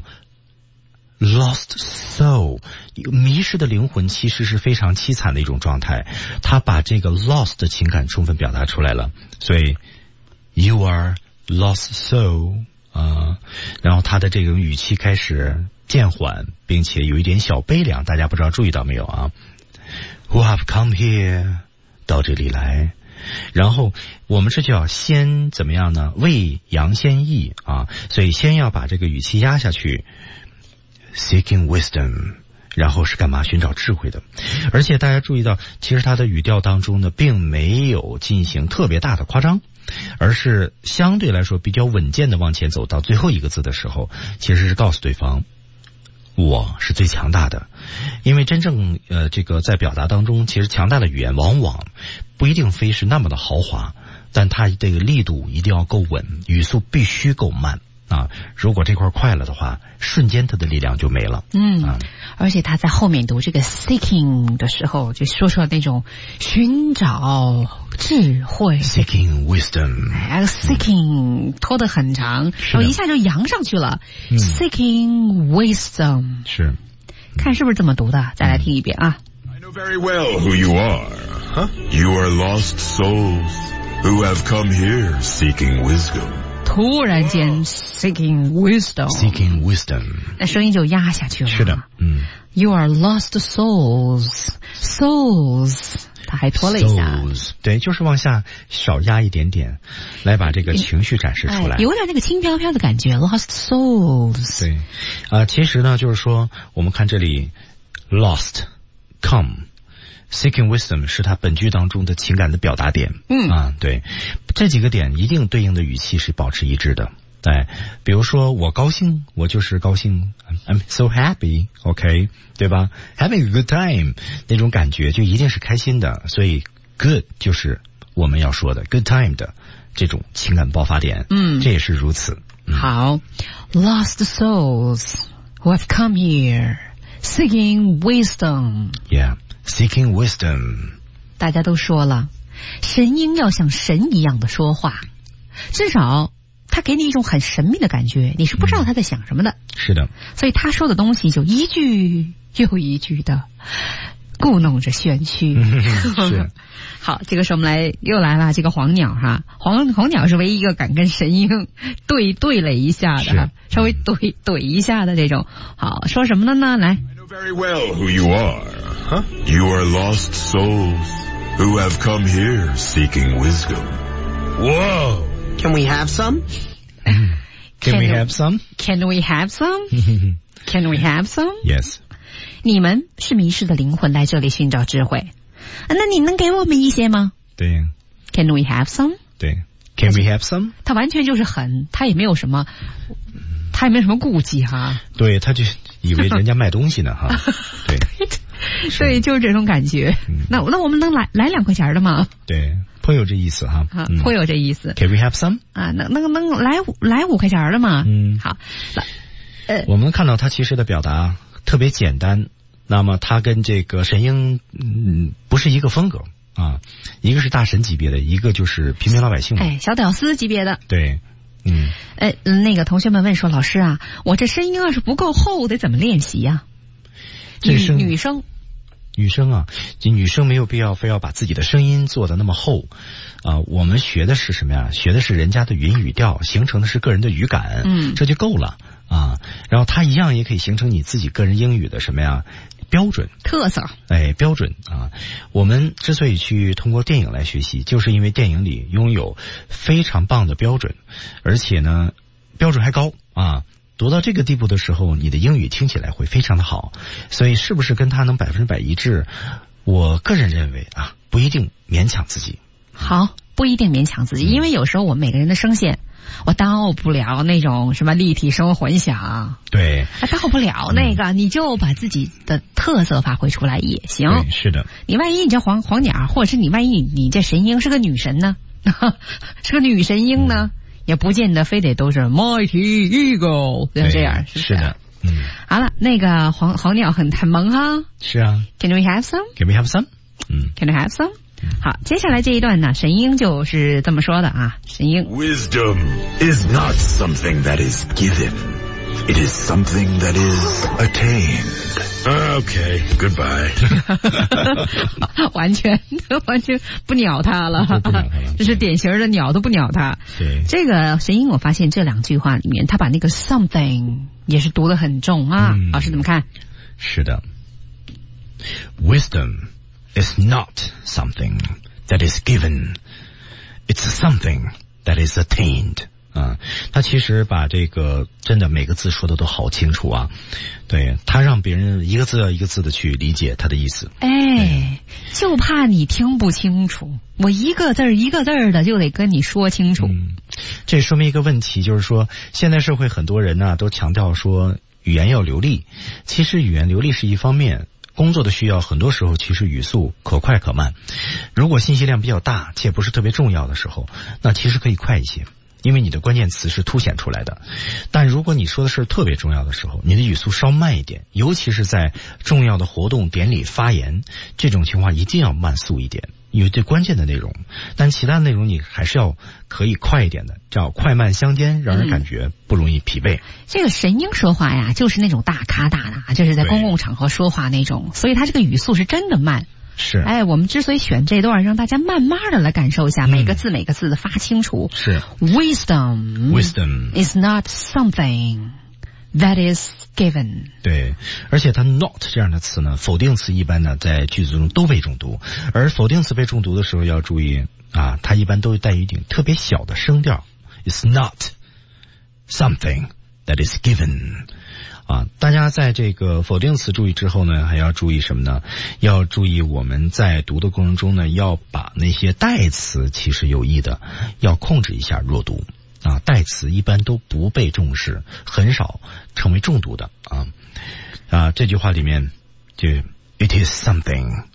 Lost soul 迷失的灵魂其实是非常凄惨的一种状态，他把这个 lost 的情感充分表达出来了。所以 You are lost soul 啊、呃，然后他的这个语气开始渐缓，并且有一点小悲凉，大家不知道注意到没有啊 Who have come here 到这里来，然后我们这就要先怎么样呢？未扬先抑啊，所以先要把这个语气压下去。Seeking wisdom， 然后是干嘛？寻找智慧的。而且大家注意到，其实他的语调当中呢，并没有进行特别大的夸张，而是相对来说比较稳健的往前走。到最后一个字的时候，其实是告诉对方，我是最强大的。因为真正呃，这个在表达当中，其实强大的语言往往不一定非是那么的豪华，但它这个力度一定要够稳，语速必须够慢。啊，如果这块快了的话，瞬间它的力量就没了。 嗯、 啊， 而且他在后面读这个 seeking 的时候，就说出了那种寻找智慧 ，seeking wisdom， 哎 ，seeking 拖得很长，然后一下就扬上去了、 嗯、 ，seeking wisdom 是， 看是不是这么读的？再来听一遍啊。 I know very well who you are. Huh? You are lost souls who have come here seeking wisdom. 突然间 seeking wisdom seeking wisdom 那声音就压下去了。 是的，嗯 You are lost souls souls 他还拖了一下 souls 对，就是往下少压一点点，来把这个情绪展示出来、 哎、有点那个轻飘飘的感觉 lost souls 对啊、呃，其实呢就是说我们看这里 lost come Seeking wisdom 是他本句当中的情感的表达点。 嗯啊，对，这几个点一定对应的语气是保持一致的。对，比如说我高兴，我就是高兴 ，I'm so happy， OK， 对吧 ？Having a good time 那种感觉就一定是开心的，所以 good 就是我们要说的 good time 的这种情感爆发点。 嗯， 这也是如此。嗯、 好 ，Lost souls who have come here seeking wisdom。Yeah。Seeking wisdom， 大家都说了，神鹰要像神一样的说话，至少他给你一种很神秘的感觉，你是不知道他在想什么的。 嗯、是的， 所以他说的东西就一句又一句的故弄着玄虚。 嗯、是。 好，这个时候我们来又来了，这个黄鸟哈，黄黄鸟是唯一一个敢跟神鹰对对了一下的，稍微怼怼一下的这种。好，说什么了呢？来。 I know very well who you are.Huh? You are lost souls who have come here seeking wisdom. Whoa! Can we have some? Can, can we have some? Can we have some? Can we have some? Yes. 你们是迷失的灵魂，来这里寻找智慧。那你能给我们一些吗？ 对。 Can we have some? 对。Can we have some? 他完全就是很，他也没有什么，他也没有什么顾忌哈。 对，他就以为人家卖东西呢哈。对。 对，就是这种感觉。嗯、那那我们能来来两块钱的吗？ 对，颇有这意思哈。 啊，颇有这意思。 Can we have some？ 啊，能能能来来五块钱的吗？ 嗯， 好。呃， 我们看到他其实的表达特别简单，那么他跟这个神鹰嗯不是一个风格啊，一个是大神级别的，一个就是平民老百姓。 哎，小屌丝级别的。 对。嗯， 呃，那个同学们问说，老师啊，我这声音要是不够厚，得怎么练习呀、啊？女女生， 女生啊，女生没有必要非要把自己的声音做得那么厚啊、呃。我们学的是什么呀？学的是人家的语音语调，形成的是个人的语感， 嗯， 这就够了啊。然后它一样也可以形成你自己个人英语的什么呀？标准特色， 哎，标准啊！我们之所以去通过电影来学习，就是因为电影里拥有非常棒的标准，而且呢，标准还高啊！读到这个地步的时候，你的英语听起来会非常的好。所以，是不是跟他能百分之百一致？我个人认为啊，不一定勉强自己。 好，不一定勉强自己，因为有时候我们每个人的声线。我到不了那种什么立体声混响， 对， 到不了那个、嗯，你就把自己的特色发挥出来也行。 对，是的。 你万一你这黄黄鸟，或者是你万一你这神鹰是个女神呢，是个女神鹰呢、嗯，也不见得非得都是 Mighty Eagle 要这样，是是的。嗯， 好了，那个黄黄鸟很很萌哈。 是啊。 Can we have some? Can we have some? 嗯 ，Can we have some?好，接下来这一段呢，神鹰就是这么说的啊，神鹰。 Wisdom is not something that is given. It is something that is attained. Okay, goodbye. 完全完全不鸟他了，这是典型的鸟都不鸟他。 对， 这个神鹰，我发现这两句话里面，他把那个 something 也是读得很重啊。嗯、老师怎么看？ 是的 ，Wisdom is not something that is given. It's something that is attained. 啊，他其实把这个真的每个字说的都好清楚啊，对，他让别人一个字一个字的去理解他的意思。 哎，就怕你听不清楚，我一个字一个字的就得跟你说清楚。 嗯，这说明一个问题，就是说现在社会很多人呢都强调说语言要流利，其实语言流利是一方面。工作的需要很多时候其实语速可快可慢，如果信息量比较大且不是特别重要的时候，那其实可以快一些，因为你的关键词是凸显出来的。但如果你说的是特别重要的时候，你的语速稍慢一点，尤其是在重要的活动典礼发言，这种情况一定要慢速一点，有最关键的内容，但其他内容你还是要可以快一点的，叫快慢相间，让人感觉不容易疲惫。 嗯，这个神鹰说话呀，就是那种大咖大拿，就是在公共场合说话那种，所以他这个语速是真的慢。 是， 哎，我们之所以选这段，让大家慢慢的来感受一下，嗯，每个字每个字的发清楚。 是 ，Wisdom Wisdom is not something that is given. 对，而且它 not 这样的词呢，否定词一般呢在句子中都被重读，而否定词被重读的时候要注意啊，它一般都带一点特别小的声调。It's not something that is given. 啊，大家在这个否定词注意之后呢，还要注意什么呢？要注意我们在读的过程中呢，要把那些代词其实有意的要控制一下弱读。啊，代词一般都不被重视，很少成为重读的啊。啊，这句话里面就 it is something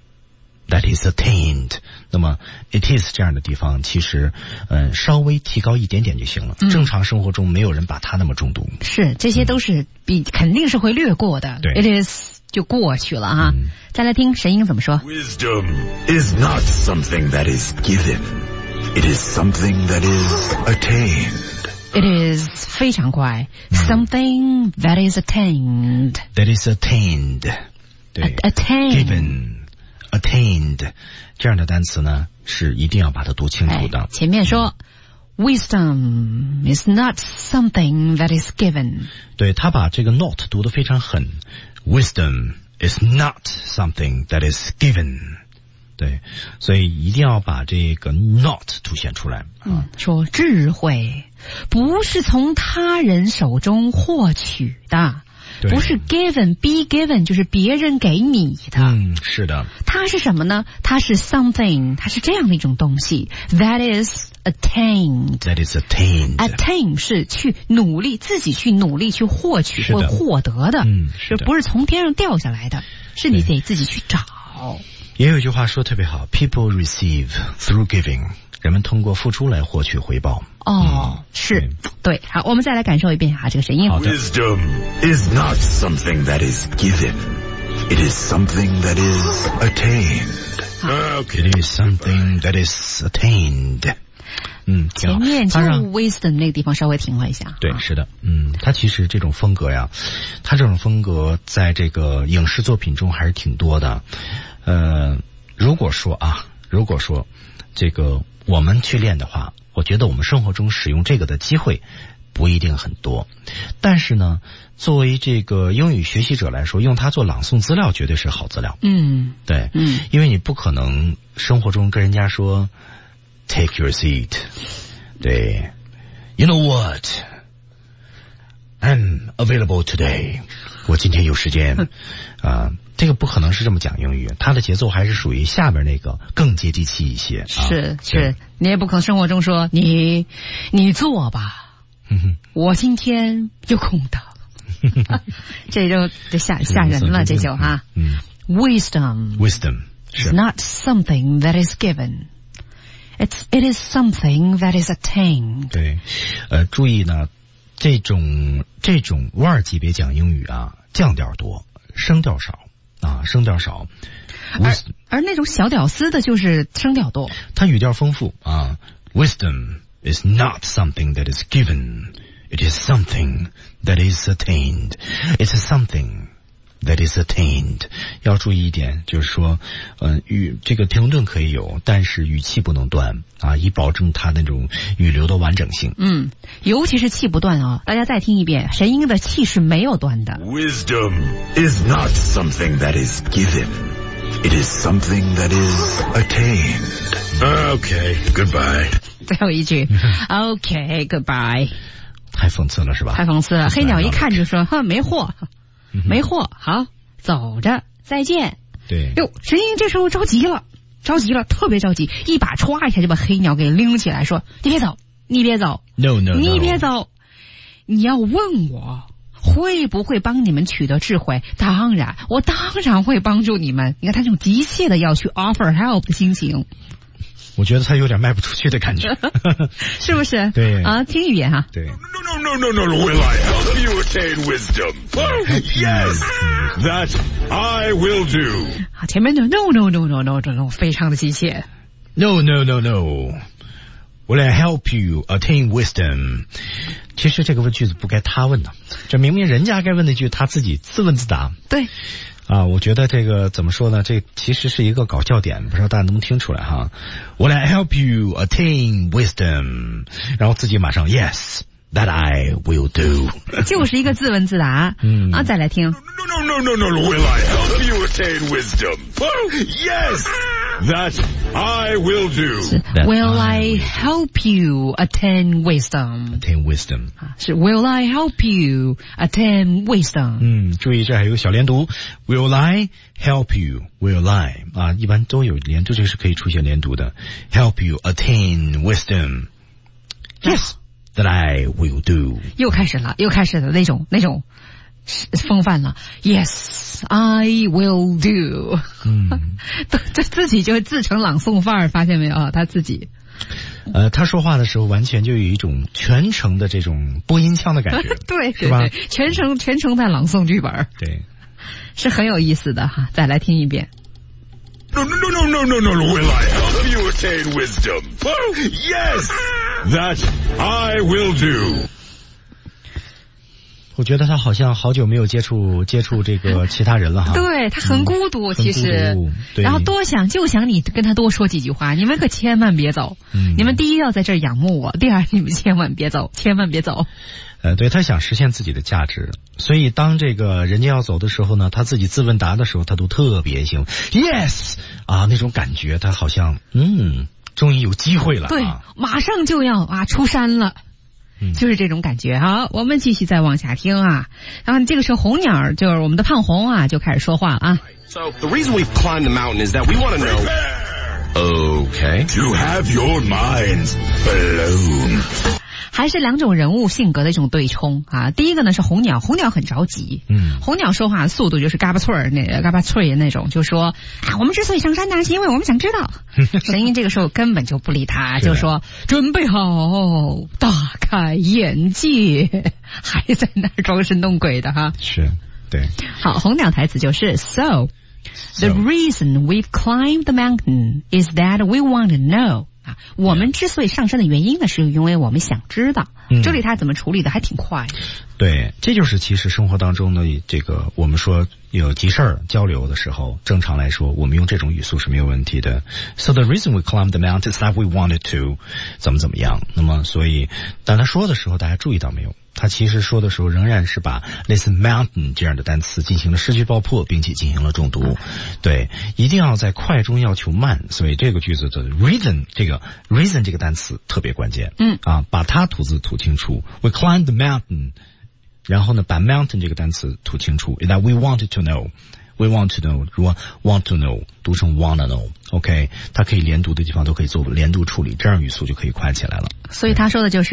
that is attained， 那么 it is 这样的地方其实嗯稍微提高一点点就行了，嗯，正常生活中没有人把它那么重读。 是，这些都是比，嗯，肯定是会略过的。 对 ，it is 就过去了哈，嗯。再来听神鹰怎么说。 Wisdom is not something that is given.It is something that is attained. It is 非常快，嗯，something that is attained. That is attained. 对 ，attained. Given, attained 这样的单词呢，是一定要把它读清楚的。 哎，前面说，嗯，Wisdom is not something that is given. 对，他把这个 not 读得非常狠。Wisdom is not something that is given.对，所以一定要把这个 not 凸显出来啊。 嗯，说智慧不是从他人手中获取的， 不是 given be given 就是别人给你的。 嗯，是的。 它是什么呢？它是 something， 它是这样的一种东西 that is attained。 That is attained。 attain 是去努力，自己去努力去获取或获得的， 嗯，是的， 不是从天上掉下来的，是你得自己去找。 也有一句话说特别好 ，People receive through giving， 人们通过付出来获取回报。 哦，嗯、是对。好，我们再来感受一遍哈这个声音。 Wisdom is not something that is given. It is something that is attained. It is something that is attained. 嗯， 前面就 wisdom 那个地方稍微停了一下。 对，是的，嗯，他其实这种风格呀，他这种风格在这个影视作品中还是挺多的。呃，如果说啊，如果说这个我们去练的话，我觉得我们生活中使用这个的机会不一定很多。但是呢，作为这个英语学习者来说，用它做朗诵资料绝对是好资料。 嗯， 对， 嗯， 因为你不可能生活中跟人家说 take your seat， 对 ，you know what， I'm available today， 我今天有时间啊、呃，这个不可能是这么讲英语，它的节奏还是属于下边那个更接地气一些。 是、啊、是，你也不可能生活中说你你坐吧， 嗯、 我今天有空的，这就就吓吓人了，这就哈。 嗯 ，wisdom wisdom is not something that is given. It's it is something that is attained. 对，呃，注意呢，这种这种腕儿级别讲英语啊，降调多，声调少啊，声调少。 而而那种小屌丝的，就是声调多。 它语调丰富啊。Wisdom is not something that is given. It is something that is attained. It's something that is attained. 要注意一点，就是说，呃，语这个停顿可以有，但是语气不能断啊，以保证它那种语流的完整性。 嗯，尤其是气不断啊！大家再听一遍，神音的气是没有断的。 Wisdom is not something that is given. It is something that is attained. Okay, goodbye. 最后一句，Okay, goodbye. 太讽刺了是吧？ 太讽刺了！黑鸟一看就说：“哼，没货。”没货，好，走着，再见。 对， 哟，神鹰这时候着急了，着急了，特别着急，一把歘一下就把黑鸟给拎起来，说：“你别走，你别走 ，no no，, no. 你别走，你要问我会不会帮你们取得智慧？当然，我当然会帮助你们。你看他这种急切的要去 offer help 的心情。” 我觉得他有点卖不出去的感觉， 是不是？ 对啊，听一遍哈。 对。 No no no no no! Will I help you attain wisdom? Oh, yes, that I will do. 啊，前面的 no no no no no no no 非常的急切。 No no no no. Will I help you attain wisdom? 其实这个问句子不该他问的，这明明人家该问的句，他自己自问自答。 对。 啊，我觉得这个怎么说呢？这其实是一个搞笑点，不知道大家能不能听出来哈 ？Will I help you attain wisdom？ 然后自己马上 Yes, that I will do。 就是一个自问自答。 嗯啊，再来听。 No no no no no! Will I help you attain wisdom? Oh, yes, that I will do. Will I help you attain wisdom? Attain wisdom 啊，是 Will I help you attain wisdom？ 嗯，注意这还有个小连读 ，Will I help you? Will I 啊，一般都有连读，这是可以出现连读的。Help you attain wisdom? Yes, that I will do. 又开始了，又开始了那种那种。风范了 ，Yes, I will do。 嗯， 这自己就自成朗诵范儿，发现没有？他自己， 呃，他说话的时候完全就有一种全程的这种播音腔的感觉， 对， 是吧？ 全程全程在朗诵剧本， 对， 是很有意思的哈。再来听一遍。 No no no no no no no! Will I help you attain wisdom? Oh, yes, that I will do. 我觉得他好像好久没有接触接触这个其他人了哈。 对，他很孤独， 嗯、 其实。 对。 然后多想就想你跟他多说几句话，你们可千万别走。 嗯。 你们第一要在这儿仰慕我，第二你们千万别走，千万别走。 呃，对，他想实现自己的价值，所以当这个人家要走的时候呢，他自己自问答的时候，他都特别兴奋 ，yes 啊，那种感觉，他好像嗯，终于有机会了、啊。 对，马上就要啊出山了。 就是这种感觉。好，我们继续再往下听啊。然后这个时候红鸟就是我们的胖红啊，就开始说话了啊。 So the reason we've climbed the mountain is that we want to know. Okay. To have your minds blown. 还是两种人物性格的一种对冲啊。第一个呢是红鸟，红鸟很着急，嗯，红鸟说话的速度就是嘎巴脆儿那嘎巴脆的那种，就说啊，我们之所以上山呢，是因为我们想知道。神鹰这个时候根本就不理他，就说准备好，大开眼界，还在那儿装神弄鬼的哈。 是，对。 好，红鸟台词就是 So, the reason we've climbed the mountain is that we want to know.啊，我们之所以上山的原因呢，是因为我们想知道。嗯、这里他怎么处理的还挺快。 对，这就是其实生活当中的这个，我们说有急事儿交流的时候，正常来说，我们用这种语速是没有问题的。So the reason we climbed the mountain is that we wanted to 怎么怎么样。那么，所以当他说的时候，大家注意到没有？他其实说的时候仍然是把类似 mountain 这样的单词进行了失去爆破，并且进行了重读。对，一定要在快中要求慢，所以这个句子的 reason 这个 reason 这个单词特别关键。嗯啊，把它吐字吐清楚。We climbed the mountain， 然后呢，把 mountain 这个单词吐清楚。That we wanted to know。We want to know， 如果 want to know 读成 wanna know，OK， 它可以连读的地方都可以做连读处理，这样语速就可以快起来了。 所以他说的就是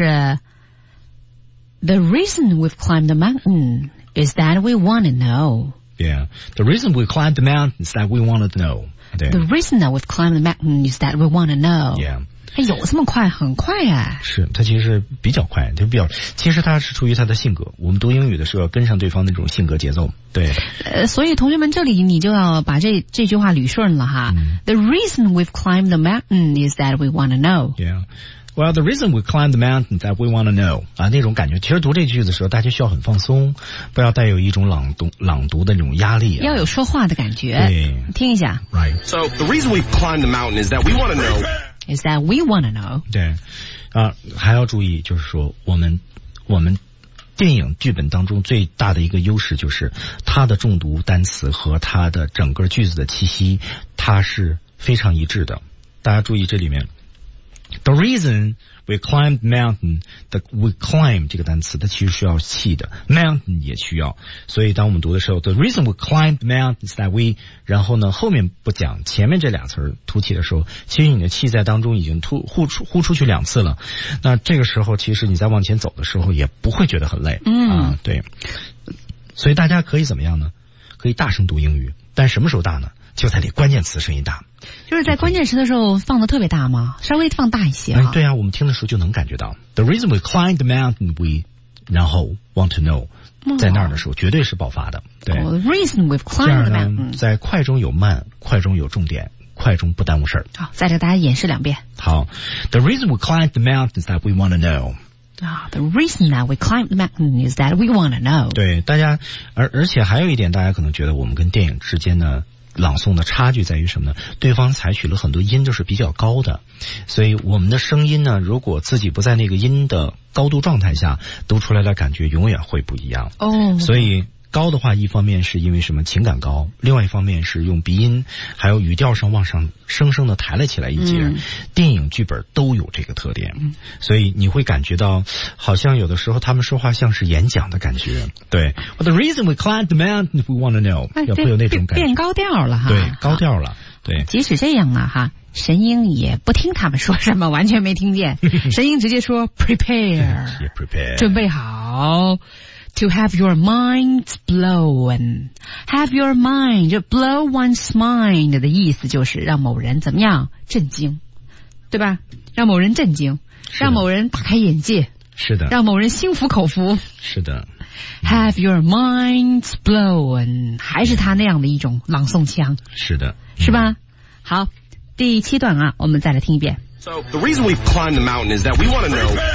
。The reason we've climbed the mountain is that we want to know. Yeah, the reason we climbed the mountain is that we want to know. The reason that we've climbed the mountain is that we want to know. Yeah. 哎，有这么快？很快啊！ 是，他其实比较快，他比较，其实他是出于他的性格。我们读英语的时候要跟上对方那种性格节奏。对。 呃，所以同学们，这里你就要把这这句话捋顺了哈。嗯、The reason we've climbed the mountain is that we want to know. Yeah.Well, the reason we climbed the mountain that we want to know 啊，那种感觉。其实读这句子的时候，大家需要很放松，不要带有一种朗读朗读的那种压力、啊。 要有说话的感觉。 对， 听一下。 Right. So the reason we climbed the mountain is that we want to know. Is that we want to know. 对，啊，还要注意，就是说我们我们电影剧本当中最大的一个优势就是它的重读单词和它的整个句子的气息，它是非常一致的。大家注意这里面。The reason we climbed mountain, the we climb 这个单词它其实需要气的 mountain 也需要，所以当我们读的时候 the reason we climbed mountain is that we 然后呢后面不讲前面这俩词吐气的时候，其实你的气在当中已经吐呼出呼出去两次了，那这个时候其实你在往前走的时候也不会觉得很累。嗯啊，对，所以大家可以怎么样呢？可以大声读英语，但什么时候大呢？就在这关键词声音大， 就是在关键词的时候放的特别大吗？稍微放大一些啊。 哎，对啊，我们听的时候就能感觉到。The reason we climbed the mountain, we 然后 want to know，、哦、在那儿的时候绝对是爆发的。对、 oh, the reason we've climbed the mountain， 在快中有慢，快中有重点，快中不耽误事儿。 好，再给大家演示两遍。 好 ，The reason we climbed the mountain is that we want to know。 啊、oh, ，The reason that we climbed the mountain is that we want to know。 对，大家，而而且还有一点，大家可能觉得我们跟电影之间呢。朗诵的差距在于什么呢？对方采取了很多音都是比较高的，所以我们的声音呢，如果自己不在那个音的高度状态下，读出来的感觉永远会不一样。哦，所以高的话，一方面是因为什么情感高，另外一方面是用鼻音还有语调上往上生生的抬了起来一截、嗯、电影剧本都有这个特点、嗯、所以你会感觉到好像有的时候他们说话像是演讲的感觉。对 Well, the reason we climbed the mountain if we want to know、哎、会有那种感觉变高调了哈。 对，高调了。对， 即使这样啊哈，神鹰也不听他们说什么，完全没听见。神鹰直接说 prepare, yeah, prepare 准备好To have your minds blown. Have your mind, blow one's mind 的意思就是让某人怎么样震惊，对吧？让某人震惊，让某人大开眼界， 是的， 让某人心服口服， 是的。 Have your minds blown， 还是他那样的一种朗诵腔， 是的， 是吧？好，第七段啊，我们再来听一遍。 So the reason we've climbed the mountain is that we want to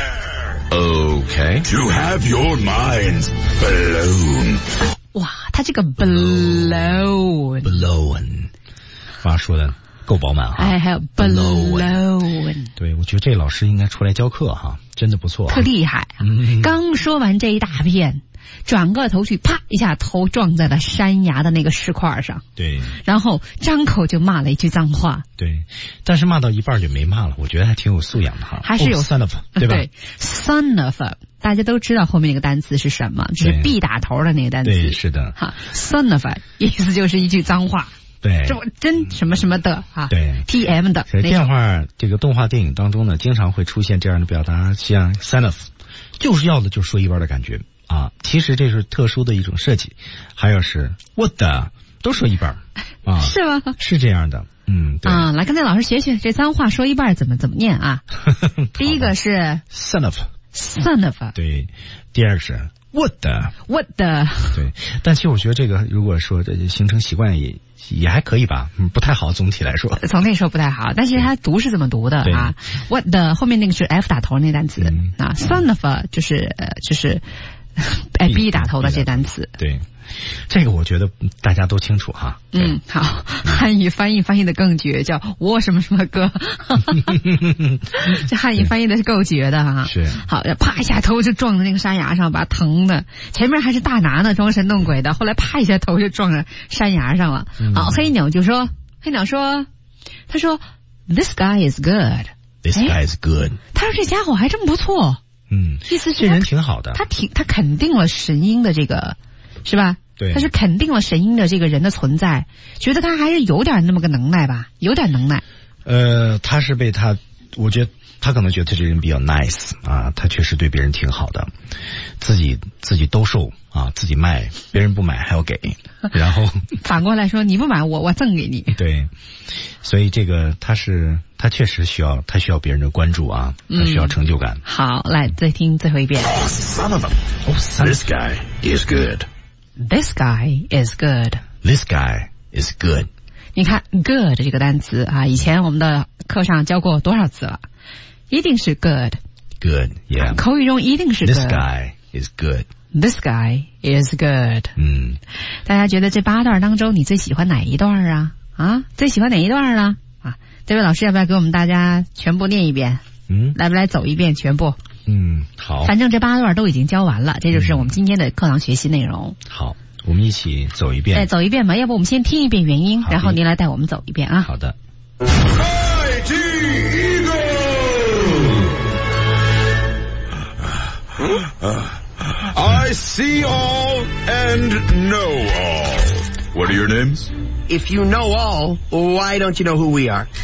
know.Okay. To have your minds blown. 哇，他这个 blown blown 话说的够饱满哈。 哎，还有 blown。 对，我觉得这老师应该出来教课哈，真的不错、啊， 特厉害啊！嗯、刚说完这一大片， 转过头去，啪一下头撞在了山崖的那个石块上。 对， 然后张口就骂了一句脏话。 对，但是骂到一半就没骂了，我觉得还挺有素养的哈。 还是有、 oh, son of， 对吧？ 对 ，son of， 大家都知道后面那个单词是什么，就是 B 打头的那个单词。 对，是的。 哈 ，son of 意思就是一句脏话。 对， 这真什么什么的哈。 对 ，T M 的。 所以电话这个动画电影当中呢，经常会出现这样的表达，像 son of， 就是要的就是说一半的感觉啊。其实这是特殊的一种设计。还有是 what the， 都说一半啊。 是吗？ 是这样的。嗯，对啊，来跟那老师学学这脏话说一半怎么怎么念啊。第一个是 son of，son of， 对，第二个是 what the what the， 对。但其实我觉得这个如果说这形成习惯也也还可以吧，嗯，不太好，总体来说。 总体说不太好，但是它读是这么读的啊。what the 后面那个是 F 打头那单词、嗯、啊 ，son of 就是呃就是哎 B 打头的这单词。 对。这个我觉得大家都清楚哈。 嗯，好，汉语翻译翻译的更绝，叫我什么什么哥。这汉语翻译的是够绝的哈。 是。 好，啪一下头就撞在那个山崖上，把他疼的。前面还是大拿呢，装神弄鬼的，后来啪一下头就撞在山崖上了。嗯、好，黑鸟就说，黑鸟说，他说 ，This guy is good. This guy is good. 他说这家伙还真不错。 嗯， 意思是这人挺好的。 他挺他肯定了神鹰的这个。是吧？ 对， 他是肯定了神鹰的这个人的存在，觉得他还是有点那么个能耐吧，有点能耐。 呃，他是被他，我觉得他可能觉得这个人比较 nice 啊，他确实对别人挺好的，自己自己兜售啊，自己卖，别人不买还要给，然后反过来说你不买我我赠给你。 对，所以这个他是他确实需要他需要别人的关注啊，他需要成就感。 嗯、好，来再听最后一遍。 Oh, son of a! Oh, son this guy is good.This guy is good. This guy is good. 你看 good 这个单词啊，以前我们的课上教过多少次了？一定是 good. Good, yeah. 口语中一定是 good. This guy is good. This guy is good. 嗯， 大家觉得这八段当中，你最喜欢哪一段啊？啊，最喜欢哪一段啊？啊，这位老师要不要给我们大家全部念一遍？ 嗯， 来不来走一遍全部？ 嗯，好。 反正这八段都已经教完了，这就是我们今天的课堂学习内容。 嗯、好，我们一起走一遍。 哎，走一遍吧，要不我们先听一遍原音，然后您来带我们走一遍啊。 好的。 I see all and know all. What are your names? If you know all, why don't you know who we are?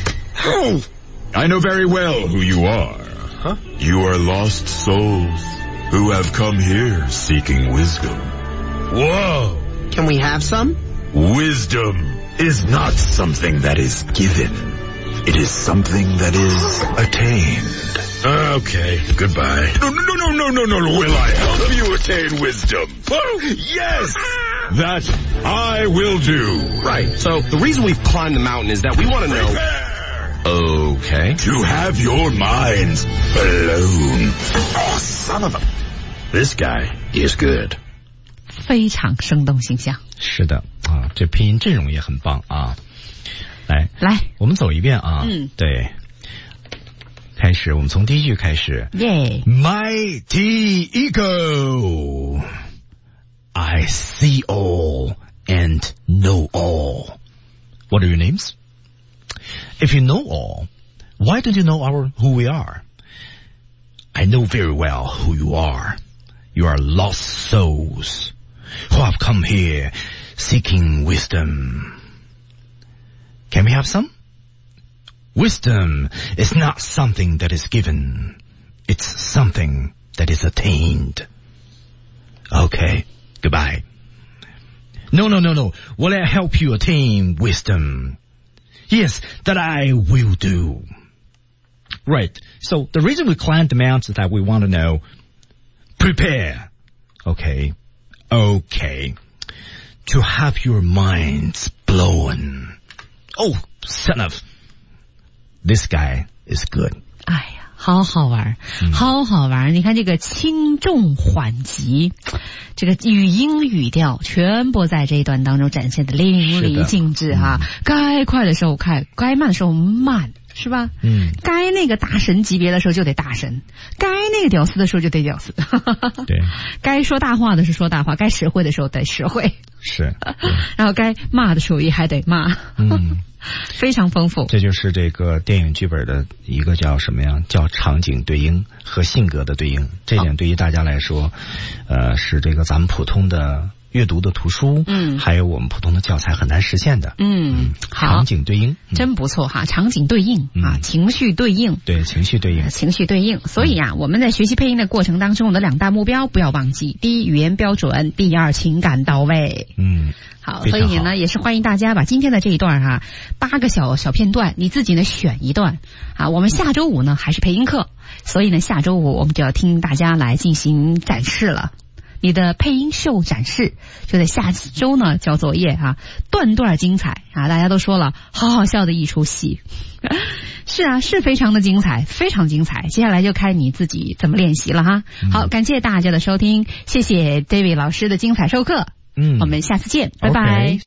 I know very well who you are. Huh? You are lost souls who have come here seeking wisdom. Whoa! Can we have some? Wisdom is not something that is given. It is something that is attained. Okay, goodbye. No, no, no, no, no, no, no. Will I help you attain wisdom? Oh, yes! That I will do. Right. So the reason we've climbed the mountain is that we want to know... Prepare. Okay. To have your minds blown. Oh, son of a... This guy is good. 非常生动形象。 是的啊，这拼音阵容也很棒啊。来来， 我们走一遍啊。 嗯， 对。开始，我们从第一句开始。 耶、yeah. Mighty ego, I see all and know all. What are your names? If you know all, why don't you know our who we are? I know very well who you are. You are lost souls who have come here seeking wisdom. Can we have some? Wisdom is not something that is given. It's something that is attained. Okay, goodbye. No, no, no, no. Will I help you attain wisdom? Yes, that I will do. Right. So the reason we climbed the mountain is that we want to know, prepare. Okay. Okay. To have your minds blown. Oh, son of. This guy is good. 哎呀，好好玩，嗯、好好玩！你看这个轻重缓急，这个语音语调全部在这一段当中展现的淋漓尽致哈。嗯、该快的时候快，该慢的时候慢。 是吧？ 嗯， 该那个大神级别的时候就得大神，该那个屌丝的时候就得屌丝。 对， 该说大话的是说大话，该实惠的时候得实惠。 是， 然后该骂的时候也还得骂。 嗯， 非常丰富。 这就是这个电影剧本的一个叫什么呀？叫场景对应和性格的对应。这点对于大家来说，呃，是这个咱们普通的阅读的图书，嗯，还有我们普通的教材很难实现的。 嗯，好， 场景对应、 嗯、真不错哈，场景对应、嗯、啊，情绪对应， 对，情绪对应， 情绪对应。所以啊，嗯、我们在学习配音的过程当中，我们的两大目标不要忘记：第一，语言标准；第二，情感到位。 嗯。 好，所以呢，也是欢迎大家把今天的这一段哈、啊，八个小小片段，你自己呢选一段啊。我们下周五呢还是配音课，所以呢下周五我们就要听大家来进行展示了。你的配音秀展示就在下周呢交作业啊，段段精彩啊！大家都说了，好好笑的一出戏，是啊，是非常的精彩，非常精彩。接下来就看你自己怎么练习了哈。嗯、好，感谢大家的收听，谢谢 David 老师的精彩授课。嗯，我们下次见，拜拜。Okay.